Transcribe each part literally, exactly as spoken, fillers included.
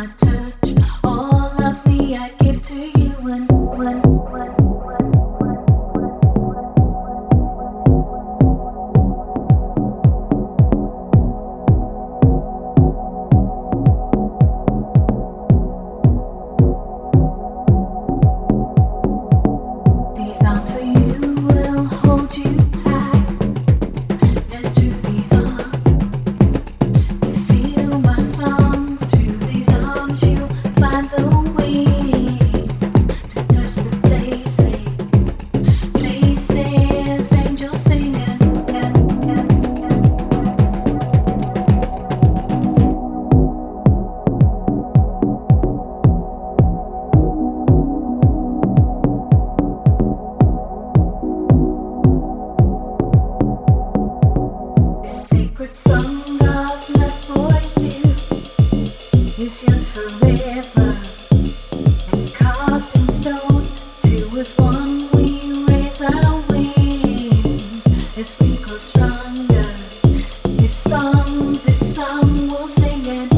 touch. All of me I give to you. When, when, when, these arms for you will hold you tight. Let's do these arms. You feel my song through these arms. You'll find the way to touch the places, places angels singing. This sacred song of love for you is yours forever, and carved in stone. Two as one, we raise our wings as we grow stronger. This song, this song we'll sing it.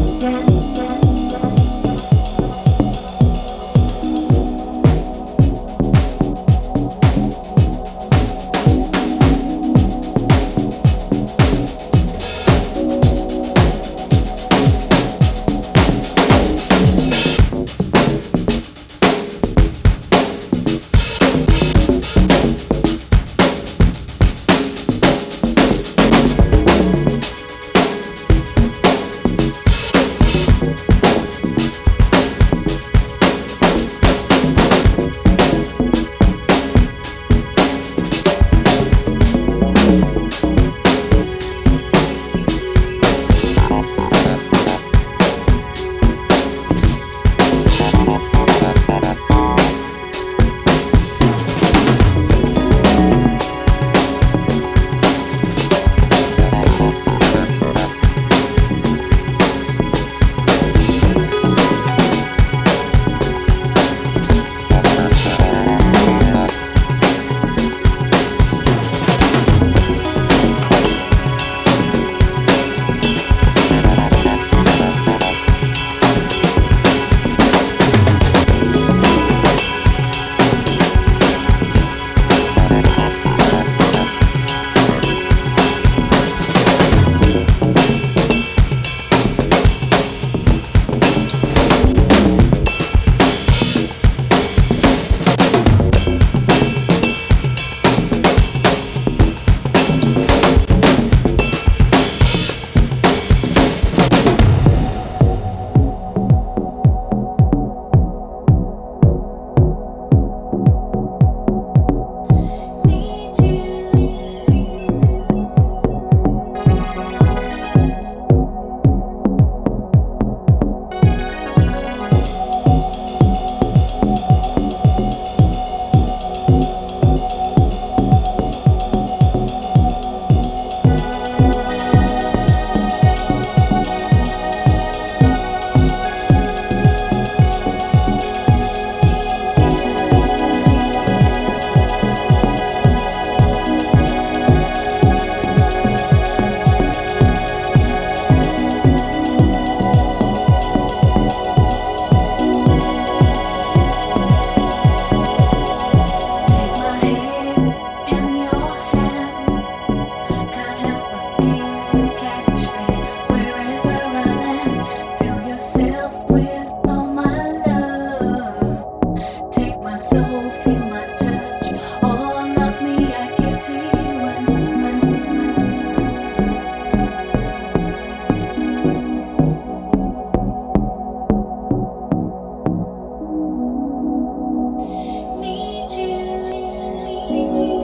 Need you.